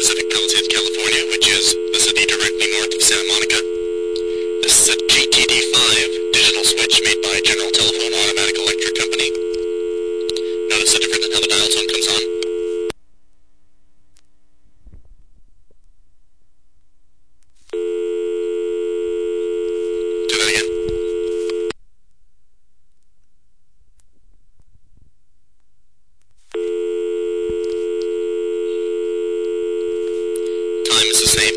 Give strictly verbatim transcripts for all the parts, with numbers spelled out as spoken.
Pacific Palisades, California, which is the city directly north of Santa Monica. This is a G T D five digital switch made by General Telephone Automatic Electric Company. Notice the difference in how the dial tone comes on? Do that again. Time is the same.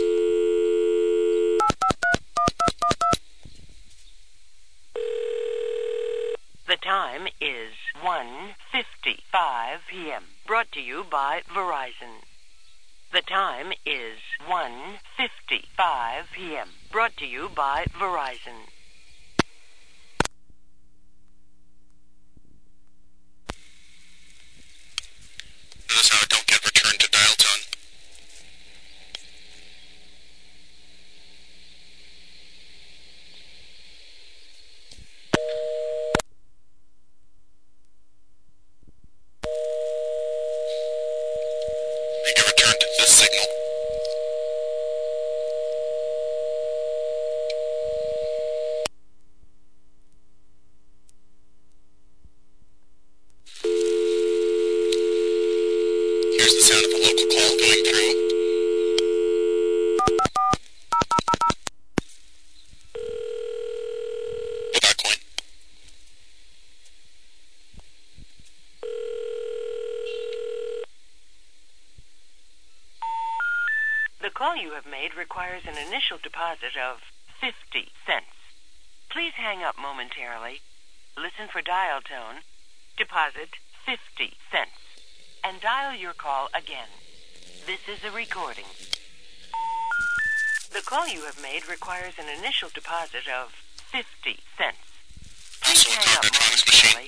The time is one fifty-five p m Brought to you by Verizon. The time is one fifty-five p m Brought to you by Verizon. Notice how I don't get returned to dial tone. I get returned to this signal. Here's the sound of a local call going through. Without coin. The call you have made requires an initial deposit of fifty cents. Please hang up momentarily, listen for dial tone, deposit fifty cents, and dial your call again. This is a recording. The call you have made requires an initial deposit of fifty cents. Please Also a hang up Cargotronics machine. momentarily.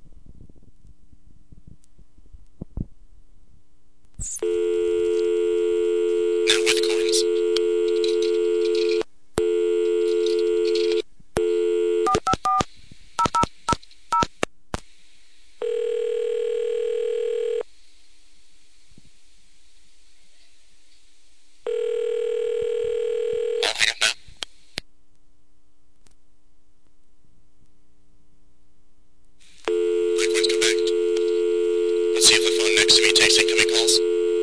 Now with coins. I'll hang up now. My coins come back. Let's see if the phone next to me takes incoming calls.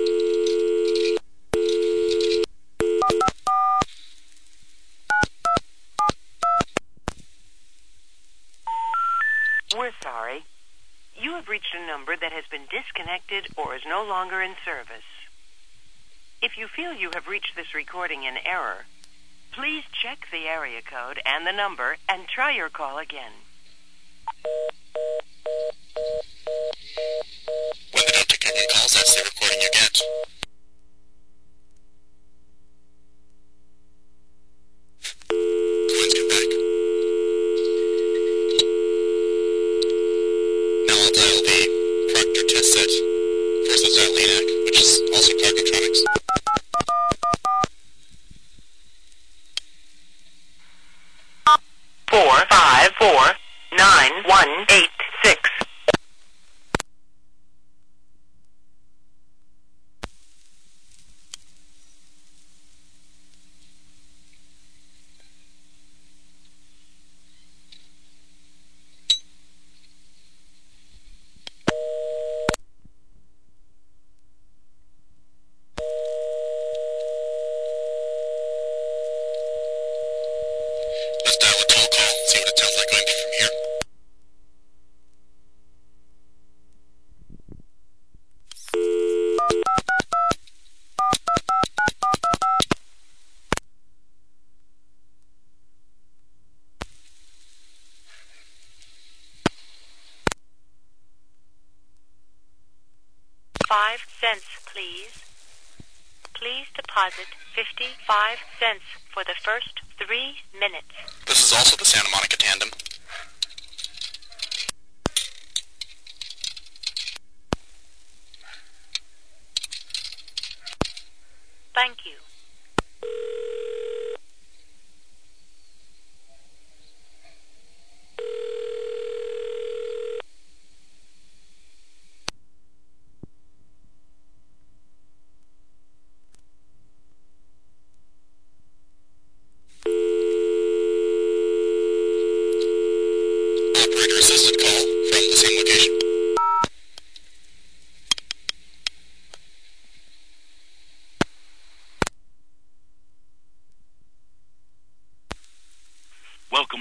We're sorry. You have reached a number that has been disconnected or is no longer in service. If you feel you have reached this recording in error, please check the area code and the number and try your call again. When they don't take any calls, that's the recording you get. Coins come back. Now I'll dial the Proctor test set. First I'll dial LENAC, which is also Cargotronics. Four five four nine one eight six. Let's dial a toll call, see what it sounds like going from here. Five cents, please. Please deposit fifty-five cents for the first three minutes. This is also the Santa Monica Tandem. Thank you.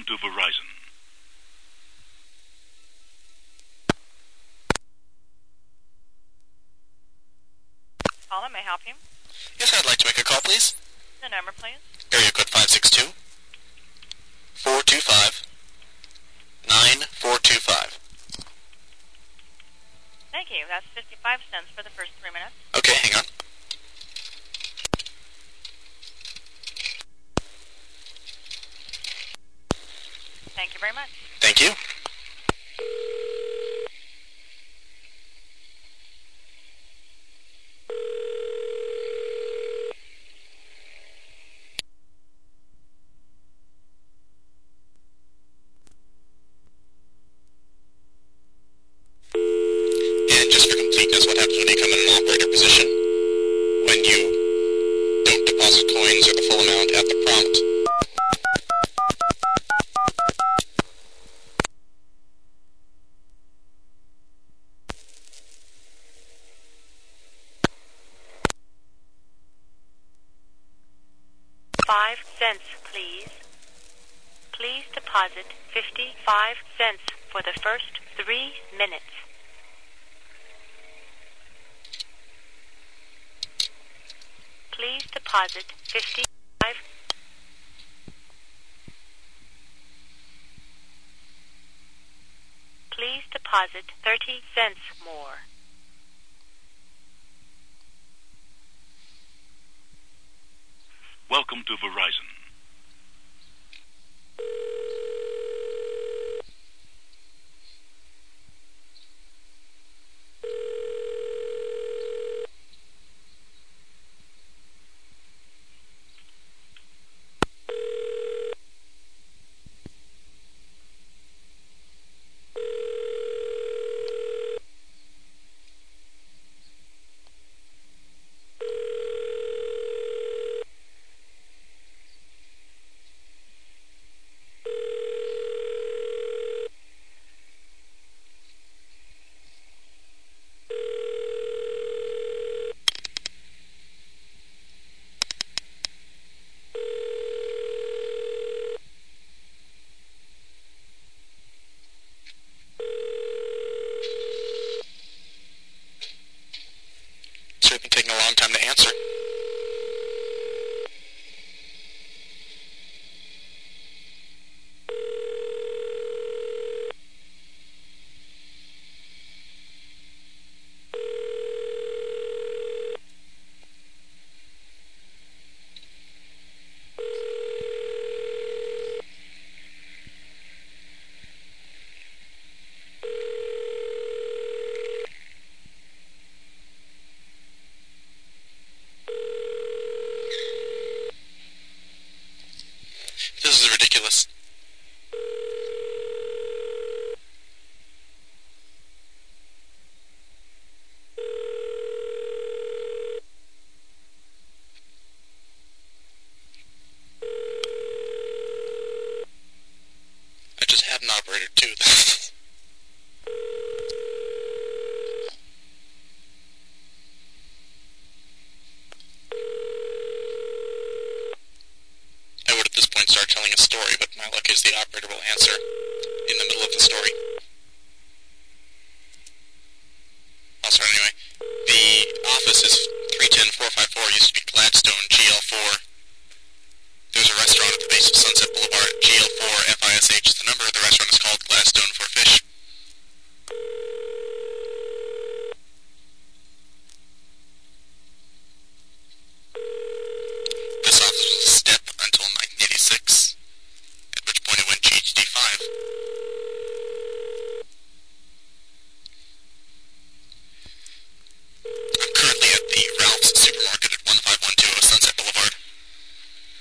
to Verizon. Caller, may I help you? Yes, I'd like to make a call, please. The number, please. Area code five six two, four two five, nine four two five. Thank you. That's fifty-five cents for the first three minutes. Okay, hang on. Thank you very much. Thank you. And just for completeness, what happens when you come in an operator position? When you don't deposit coins or the full amount at the prompt, Five cents, please. Please deposit fifty-five cents for the first three minutes. Please deposit fifty-five. Please deposit thirty cents more. Welcome to Verizon. so it's been taking a long time to answer. This is ridiculous. I just had an operator too. I would at this point start telling a story, but my luck is the operator will answer in the middle of the story. I'll start anyway. The office is three ten four five four, used to be Gladstone, G L four. There's a restaurant at the base of Sunset Boulevard, G L four F I S H. The number of the restaurant is called Gladstone for Fish. This office was a step until nineteen eighty-six, at which point it went G H D five. I'm currently at the Ralph's Supermarket at one five one two oh Sunset Boulevard.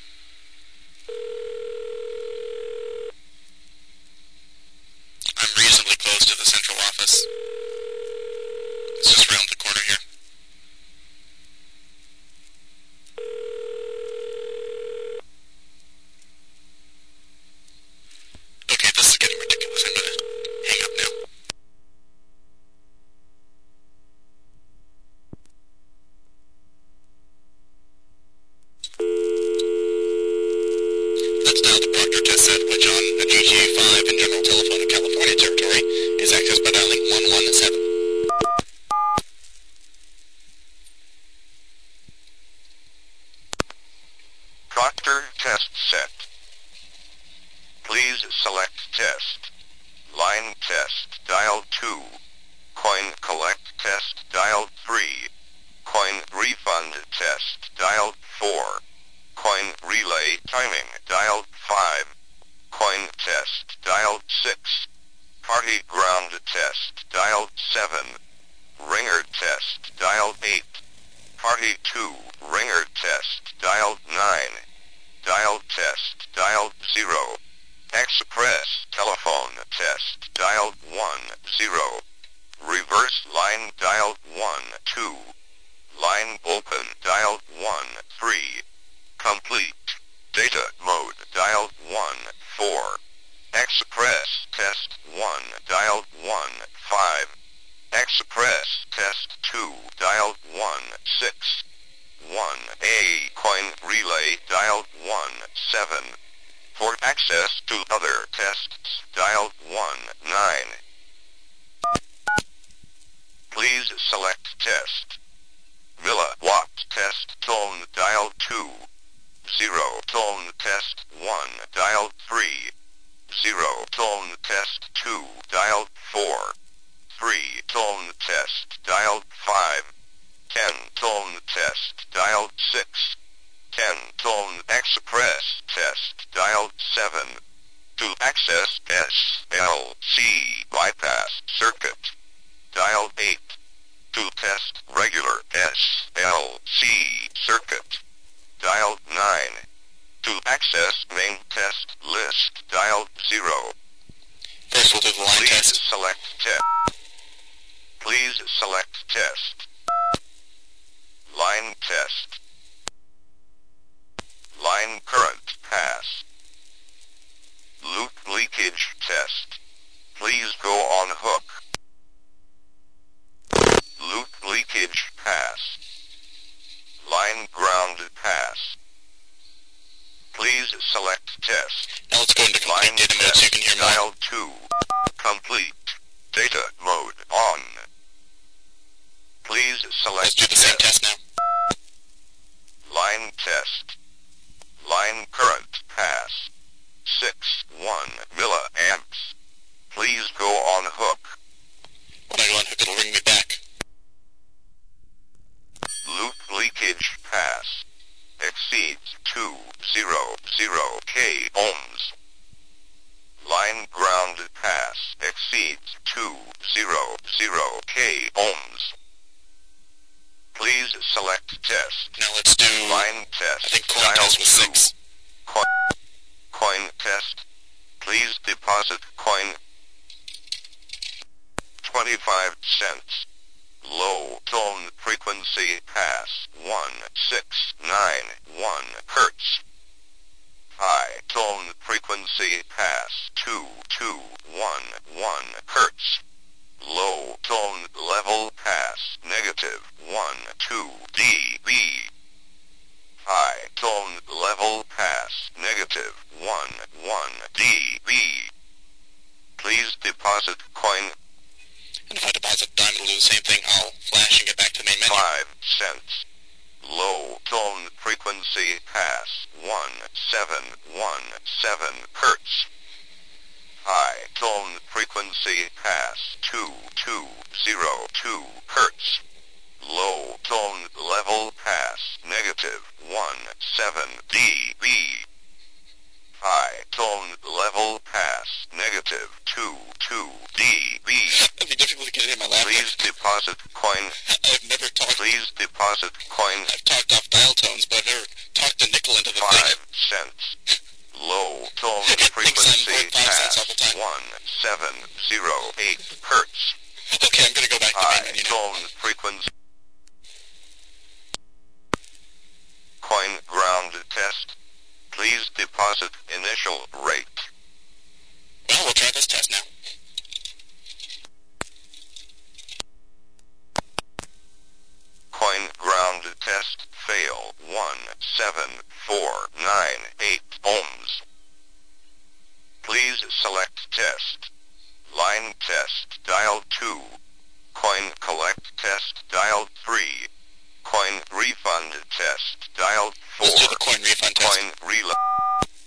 I'm reason set. Please select test. Line test, dial two. Coin collect test, dial three. Coin refund test, dial four. Coin relay timing, dial five. Coin test, dial six. Party ground test, dial seven. Ringer test, dial eight. Party two, ringer test, dial nine. Dial test, dial zero. Express telephone test, dial one, zero. Reverse line, dial one, two. Line open, dial one, three. Complete. Data mode, dial one, four. Express test one, dial one, five. Express test two, dial one, six. one A coin relay, dial one, seven. For access to other tests, dial one, nine. Please select test. Milliwatt test tone, dial two. Zero tone test one, dial three. Zero tone test two, dial four. Three tone test, dial five. Ten tone test, dial six. Ten tone express test, dial seven. To access S L C bypass circuit, dial eight. To test regular S L C circuit, dial nine. To access main test list, dial zero. First we'll do the line Please test. select test. Please select test. Line test. Line current pass. Loop leakage test. Please go on hook. Loop leakage pass. Line ground pass. Please select test. Now let's go into complete Line data mode so you can hear more. dial two. Complete. Data mode on. Please select Let's do the same test now. Line test. Line current pass. six one milliamps. Please go on hook. When I go on hook, it'll ring me back. Loop leakage pass. Exceeds two hundred k ohms. Line ground pass exceeds two hundred k ohms. Please select test. Now let's do, Line test. I think coin dial test was two. six. Coin, coin test. Please deposit coin. twenty-five cents. Low tone frequency pass one six nine one hertz. High tone frequency pass two two one one hertz. Low tone level pass negative one two dB. High tone level pass negative one one dB. Please deposit coin. And if I deposit dime, it'll do the same thing. I'll flash and get back to the main menu. Five cents. Low tone frequency pass one seven one seven hertz. High tone frequency pass two two zero two hertz. Low tone level pass negative one seven dB. High tone level pass negative two two dB. It'd be difficult to get it in my laptop. Please deposit coin. I've never talked. Please deposit coin. I've talked off dial tones, but I've never talked a nickel into the Five thing. cents. Low tone It thinks I'm frequency worth five cents all the pass time. one seven zero eight hertz. Okay, I'm gonna go back to the High main menu now. tone frequency. Coin ground test. Please deposit initial rate. Well, we'll try this test now. Coin ground test fail one seven four nine eight ohms. Please select test. Line test dial two. Coin collect test dial three. Coin refund test dial four. Let's do the coin refund test. Coin relay.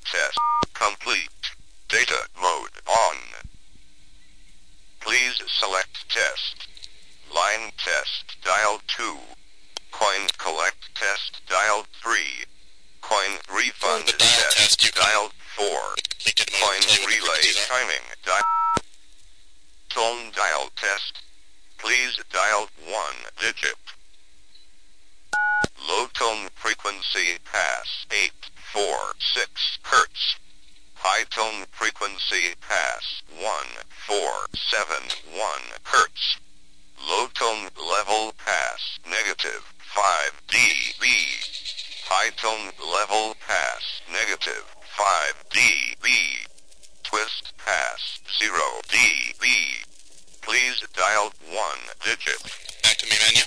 test complete. Data mode on. Please select test. Line test, dial two. Coin collect test, dial three. Coin refund The dial test, test you dial four. completed mode. Coin Tell you what the relay frequencies are. timing, dial. Tone dial test. Please dial one digit. Low tone frequency pass eight four six hertz. High tone frequency pass one four seven one hertz. Low tone level pass negative five dB. High tone level pass negative five dB. Twist pass zero dB. Please dial one digit. Back to main menu.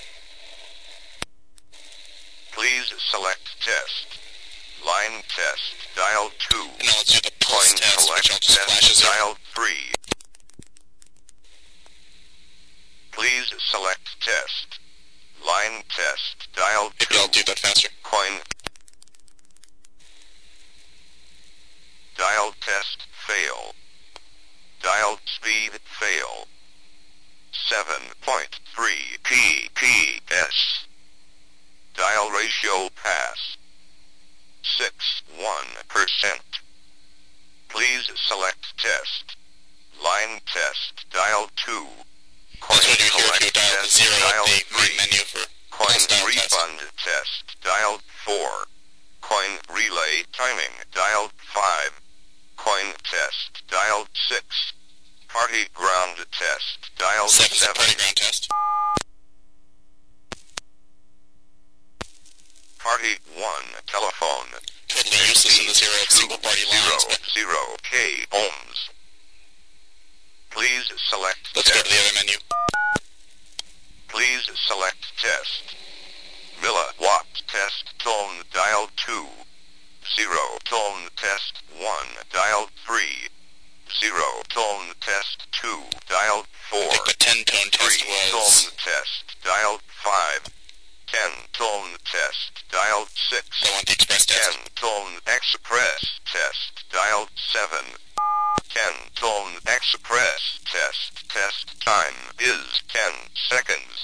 Please select test. Line test, dial two. And now let's do the pulse Coin test, collect which I'll just flash test, as zero. dial three. Please select test. Line test, dial two. Maybe I'll do that faster. Coin. Dial test, fail. Dial speed, fail. seven point three P P S. Dial ratio pass. six one percent. Please select test. Line test, dial two. Coin That's what you hear if collect you dial the test, zero dial at the main three. menu for Coin pulse dial test. refund test, dial four. Coin relay timing, dial five. Coin test, dial six. Party ground test, dial Seven is the seven. party ground test. Party one telephone. Totally useless in the zero of single party lines, but Zero, zero K ohms. Please select let's go test. to the other menu. Please select test. Milliwatt test tone dial two. Zero tone test one dial three. Zero tone test two dial four. I think the ten tone test Three was tone test dial five. Ten tone test dial six. I want the express test. Ten tone express test dial seven. Ten tone express test. Test time is ten seconds.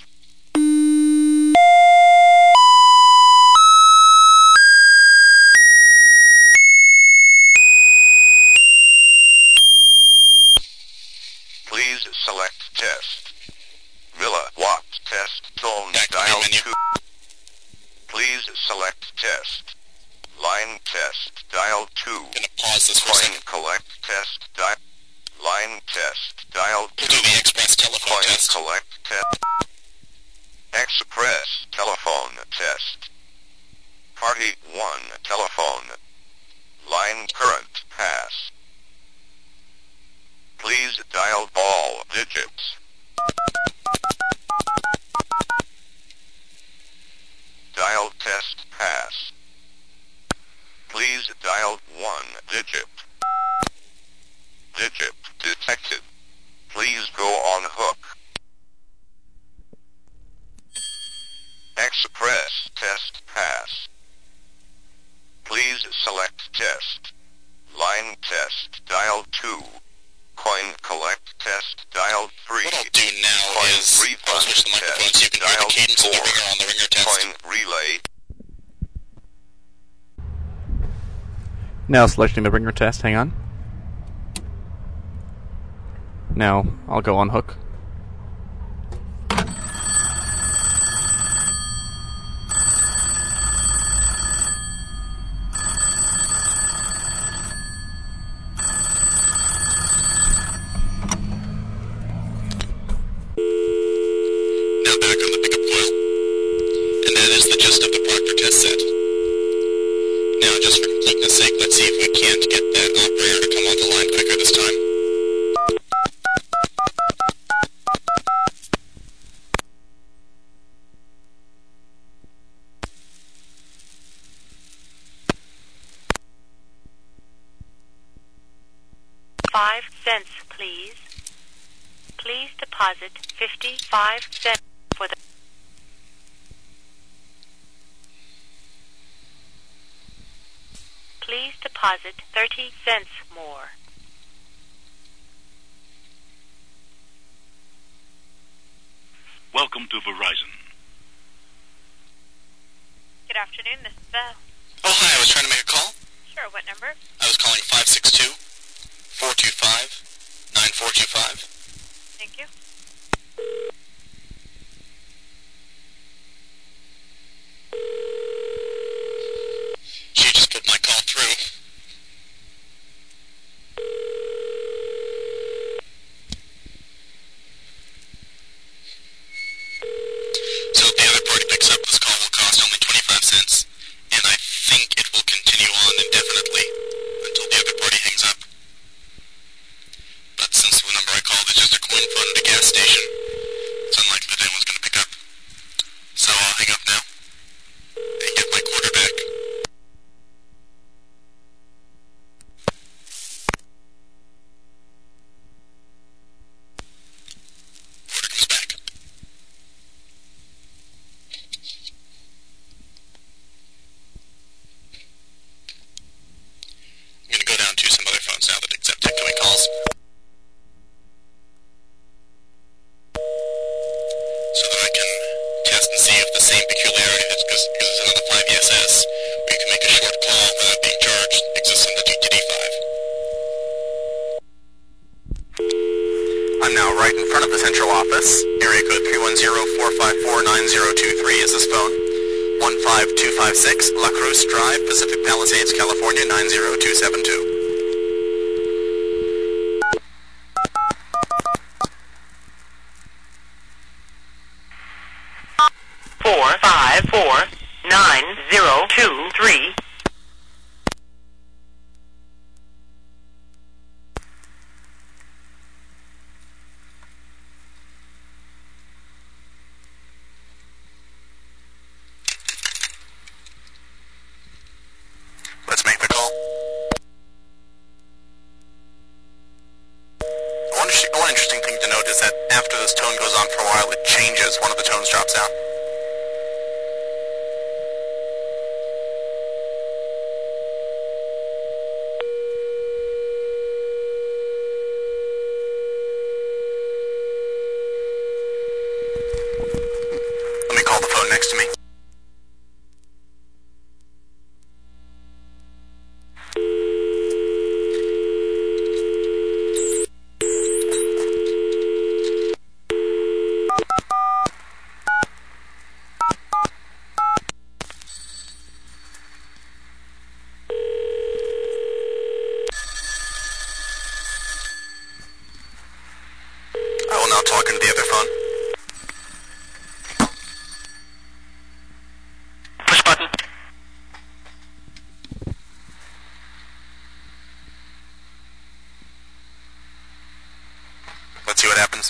Please select test. Milliwatt test tone Back to dial main menu. two. Please select test. Line test dial two. Gonna pause this for a Coin second. collect test dial. Line test dial We'll two. do the express telephone Coin test. collect test. Express telephone test. Party one telephone. Line current pass. Please dial all digits. Dial test pass. Please dial one digit. Digit detected. Please go on hook. Express test pass. Please select test. Line test dial two. Coin collect test dial three. What I'll do now Coin is I'll refund switch the microphone test so you can hear dial the cadence of the four. ringer on the ringer test. Coin relay. Now selecting the ringer test, hang on. Now I'll go on hook. Now back on the pickup coil. And that is the gist of the Proctor test set. Now, just for completeness sake, let's see if we can't get that operator to come on the line quicker this time. Five cents, please. Please deposit fifty-five cents for the... Please deposit deposit thirty cents more. Welcome to Verizon. Good afternoon, this is Beth. Oh, hi, I was trying to make a call. Sure, what number? I was calling five six two, four two five, nine four two five. Thank you. She just put my call through. So if the other party picks up, this call will cost only twenty-five cents, and I think it will continue on indefinitely until the other party hangs up. But since the number I called is just a coin fund at a gas station, it's unlikely that anyone's going to pick up. So I'll hang up now and get my quarter back. Quarter comes back. I'm going to go down to some other phones now that accept incoming calls. So that I can test and see if the same peculiarity, because it's another five E S S, where you can make a short call without being charged, exists in the G T D five. I'm now right in front of the central office. Area code three one zero, four five four, nine zero two three is this phone. one five two five six La Cruz Drive, Pacific Palisades, California, nine zero two seven two. Four five four nine zero two three. Let's make the call. One, one interesting thing to note is that after this tone goes on for a while, it changes. One of the tones drops out. Let me call the phone next to me. I will now talk into the other phone. Push button. Let's see what happens.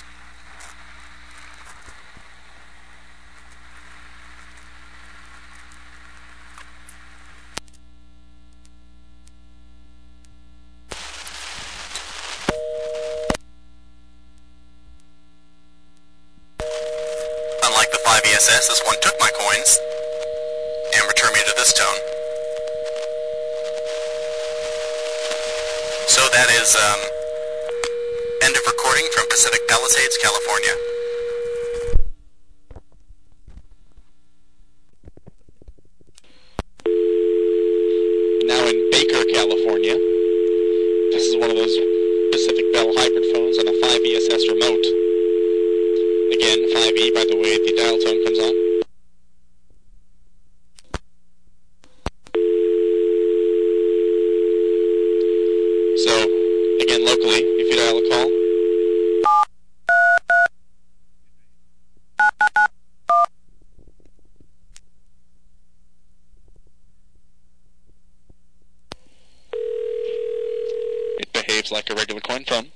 Unlike the five E S S, this one took my coins and returned me to this tone. So that is, um, end of recording from Pacific Palisades, California. Now in Baker, California. This is one of those Pacific Bell hybrid phones on a five E S S remote. Again, five E, by the way, the dial tone comes on. So, again, locally, if you dial a call. It behaves like a regular coin phone.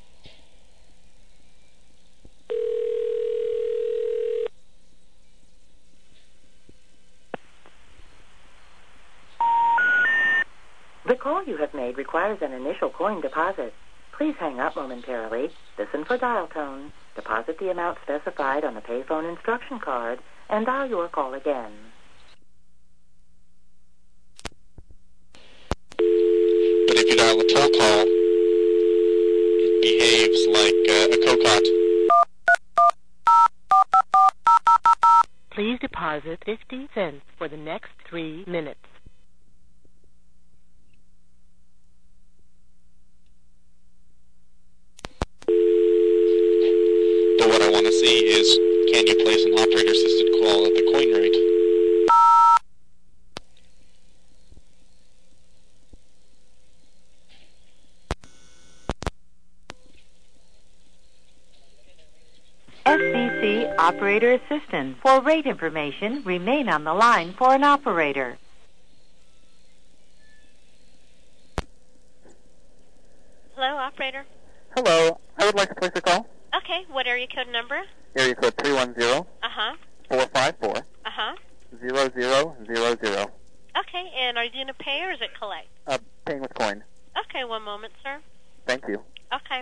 The call you have made requires an initial coin deposit. Please hang up momentarily, listen for dial tone, deposit the amount specified on the payphone instruction card, and dial your call again. But dial a toll call, it behaves like uh, a cocotte. Please deposit fifty cents for the next three minutes. But what I want to see is, can you place an operator-assisted call at the coin rate? S B C Operator Assistance. For rate information, remain on the line for an operator. Hello, operator. Hello. I would like to place a call. Okay, what area code number? Area code three one zero, Uh-huh. four five four, Uh-huh. zero zero zero zero. Okay, and are you going to pay or is it collect? Uh, paying with coin. Okay, one moment, sir. Thank you. Okay.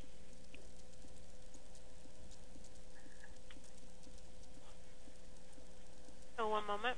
Oh, one moment.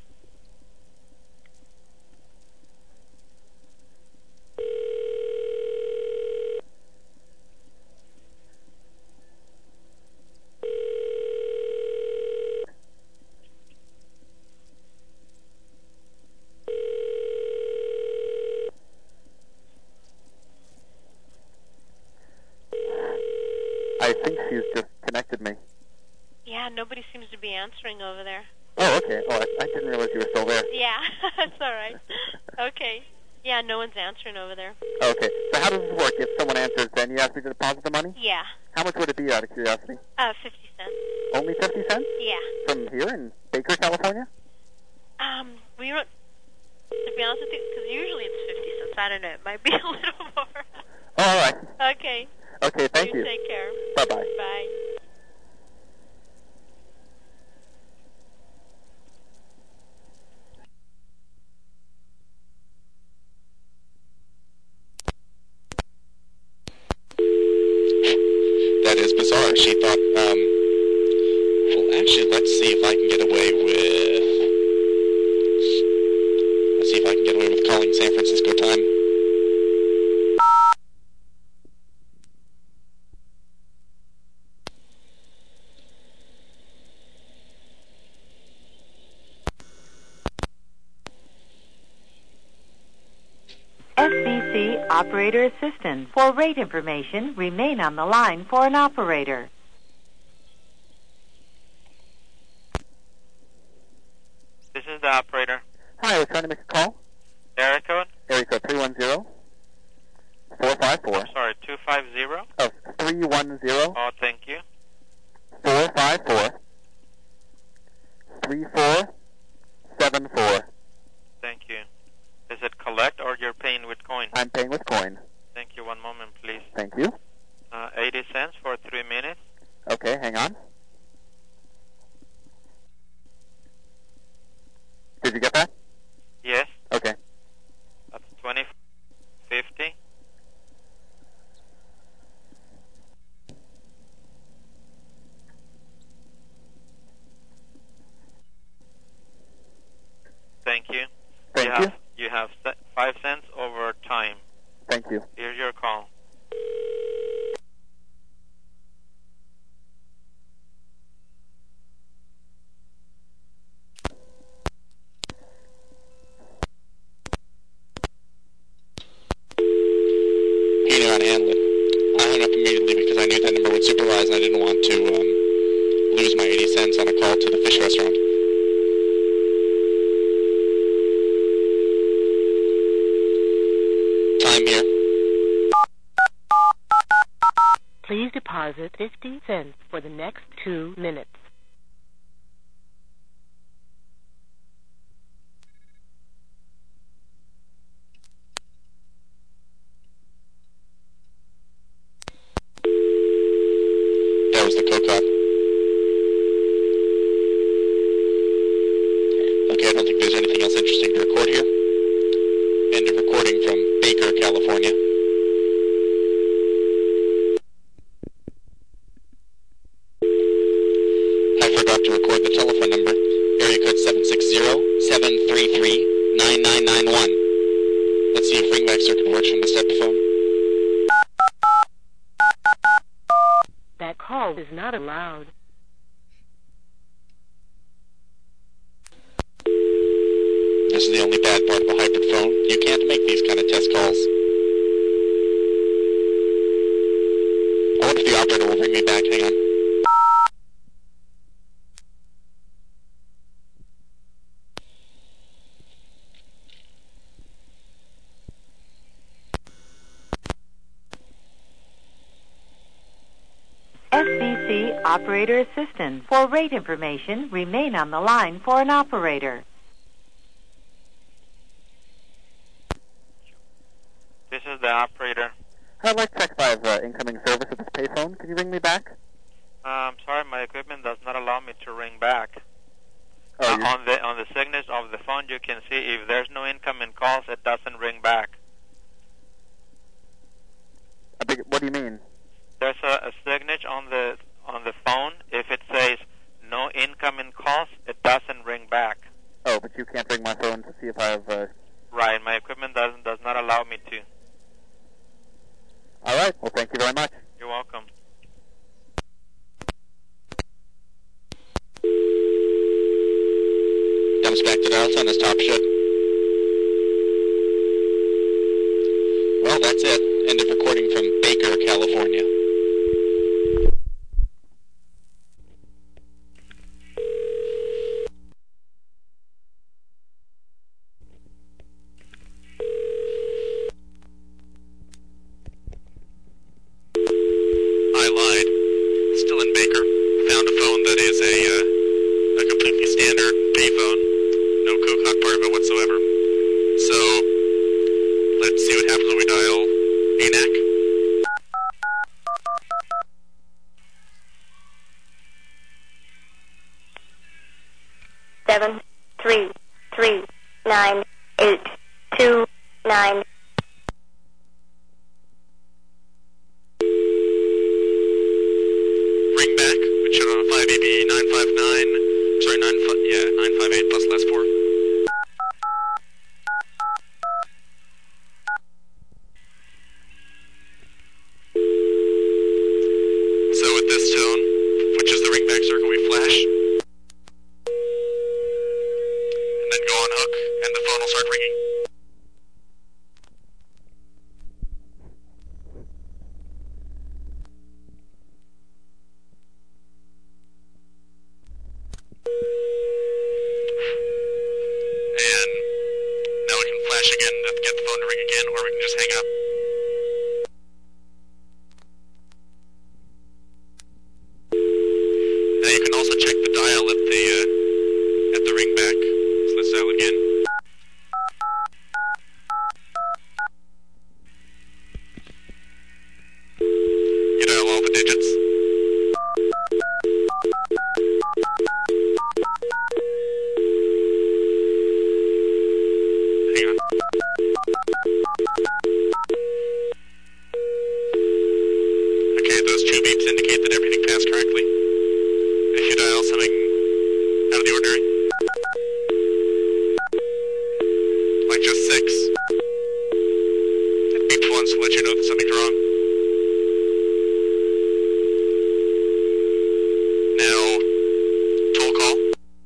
I think she's just connected me. Yeah, nobody seems to be answering over there. Oh, okay. Oh, I, I didn't realize you were still there. Yeah, that's all right. Okay. Yeah, no one's answering over there. Okay. So how does this work? If someone answers, then you ask me to deposit the money? Yeah. How much would it be, out of curiosity? Uh, fifty cents. Only fifty cents? Yeah. From here in Baker, California? Um, we were, to be honest with you, because usually it's fifty cents. I don't know. It might be a little more. Oh, all right. Okay. Okay, thank you. Take care. Bye-bye. Bye. That is bizarre. She thought, um, well, actually, let's see if I can get away with, let's see if I can get away with calling San Francisco time. S B C Operator Assistance. For rate information, remain on the line for an operator. This is the operator. Hi, I was trying to make a call. Area code? Area code three one zero, four five four. Sorry, two five zero? Oh, three one zero, Oh, thank you. four five four, three four seven four. Thank you. Is it collect or you're paying with coin? I'm paying with coin. Thank you. One moment, please. Thank you. Uh, eighty cents for three minutes. Okay, hang on. Did you get that? Yes. Okay. That's twenty fifty. Thank you. Thank you. you. Have, you have se- five cents over time. Thank you. Here's your call. He knew how to handle it. I hung up immediately because I knew that number would supervise and I didn't want to um, lose my eighty cents on a call to the fish restaurant. Time here. Please deposit fifty cents for the next two minutes. That was the cocotte. Okay, I don't think there's anything else interesting to record here. End of recording from Baker, California. I forgot to record the telephone number. Area code seven six zero, seven three three, nine nine nine one. Let's see see if ringback circuit works from the step phone. That call is not allowed. This is the only bad part of a hybrid phone. You can't make these kind of test calls. I wonder if the operator will bring me back. Hang on. S B C Operator Assistant. For rate information, remain on the line for an operator. This is the operator. I'd like to check if I have uh, incoming service at this payphone. Can you ring me back? Uh, I'm sorry, my equipment does not allow me to ring back. Oh, uh, on the on the signage of the phone, you can see if there's no incoming calls, it doesn't ring back. I beg, what do you mean? There's a, a signage on the on the phone. If it says no incoming calls, it doesn't ring back. Oh, but you can't ring my phone to see if I have... Uh... Right, my equipment doesn't does not allow me to. All right, well, thank you very much. You're welcome. Comes back to dial tone as top shut. Well, that's it. End of recording from Baker, California. I lied. Still in Baker. Found a phone that is a uh, a completely standard payphone. No Cocock part of it whatsoever. So, let's see what happens when we dial A N A C. Seven, three, three, nine, eight, two, nine. Ring back, which should on a five A B nine five nine, sorry, nine, yeah, nine five eight plus last four. So with this tone, which is the ringback circle, we flash, and then go on hook, and the phone will start ringing. And now we can flash again to get the phone to ring again, or we can just hang up. Now you can also check the dial at the uh, at the ringback. So let's dial again. You dial all the digits. Hang on. Okay, those two beeps indicate that everything passed correctly. If you dial something out of the ordinary, like just six, it beeps once to let you know that something's wrong. Now, toll call.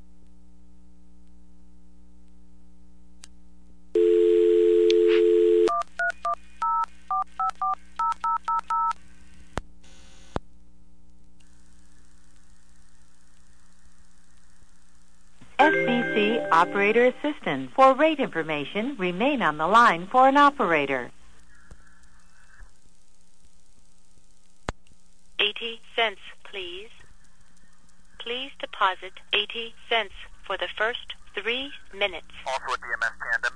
S B C Operator Assistant. For rate information, remain on the line for an operator. Eighty cents, please. Please deposit eighty cents for the first three minutes. Also a D M S tandem.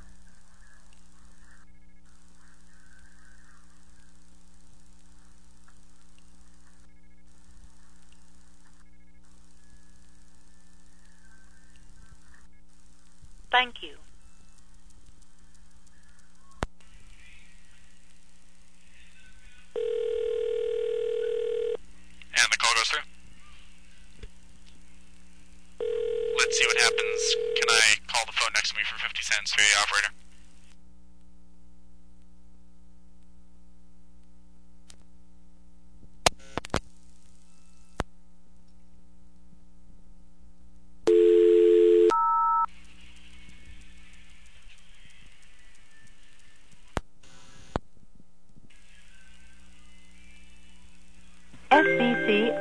Thank you. And the call goes through. Let's see what happens. Can I call the phone next to me for fifty cents to the operator?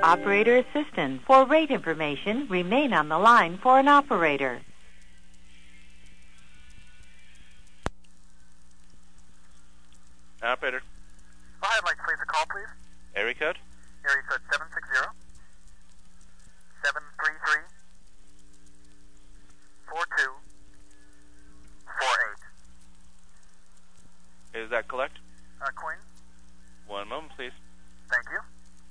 operator assistance. For rate information, remain on the line for an operator. Operator. Go ahead, I'd like to place a call, please. Area code? Area code seven six zero, seven three three, four two four eight. Is that collect? Uh, Queen? One moment, please. Thank you.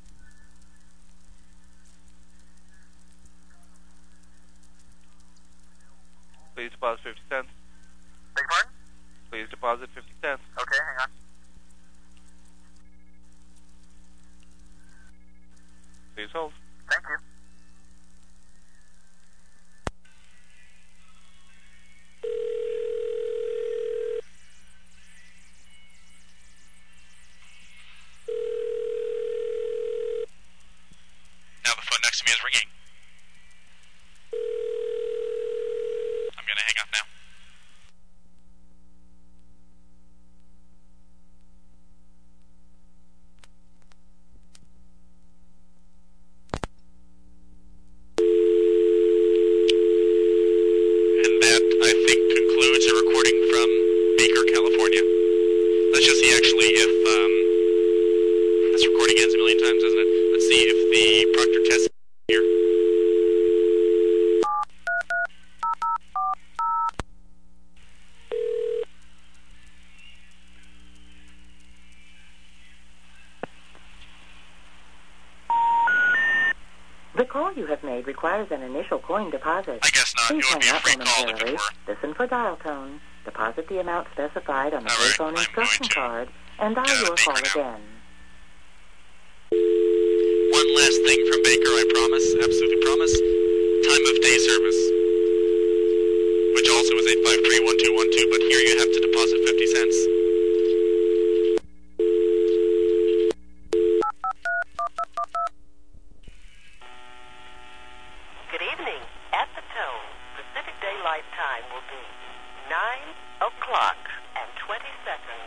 Please deposit fifty cents. Beg your pardon? Please deposit fifty cents. Okay, hang on. Please hold. Thank you. Now the phone next to me is ringing. I'm going to hang up now. And that, I think, concludes a recording from Baker, California. Let's just see, actually, if um, this recording ends a million times, doesn't it? Let's see if the Proctor test here. The call you have made requires an initial coin deposit. I guess not. Please It would be hang a up free call if it momentarily. were. Listen for dial tone. Deposit the amount specified on the All right, payphone I'm instruction going to card and dial get out of your Baker call now. again. One last thing from Baker, I promise. Absolutely promise. Time of day service. Which also is eight five three, one two one two, but here you have to deposit fifty cents. Good evening. At the tone, Pacific Daylight Time will be nine o'clock and twenty seconds.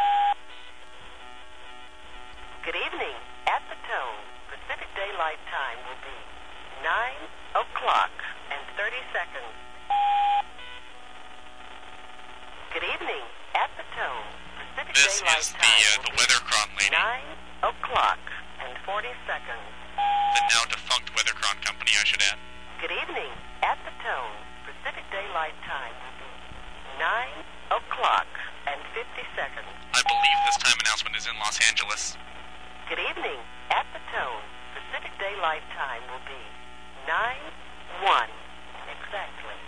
Good evening. At the tone, Pacific Daylight Time will be nine o'clock and thirty seconds. Good evening. At the tone, Pacific This Daylight is the, Time uh, will the be Weathercron lady. nine o'clock and forty seconds. The now defunct Weathercron company, I should add. Good evening. At the tone, Pacific Daylight Time will be nine o'clock and fifty seconds. I believe this time announcement is in Los Angeles. Good evening. At the tone, Pacific Daylight Time will be nine one exactly.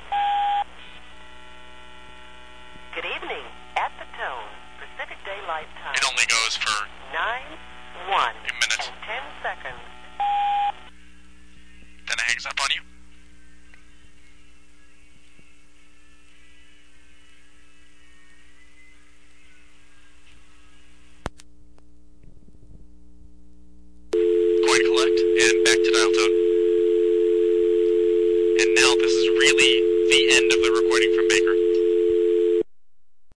Good evening. At the tone, Pacific Daylight Time. It only goes for nine one a minute. and ten seconds. Then it hangs up on you. Coin collect, and back to dial tone. And now this is really the end of the recording from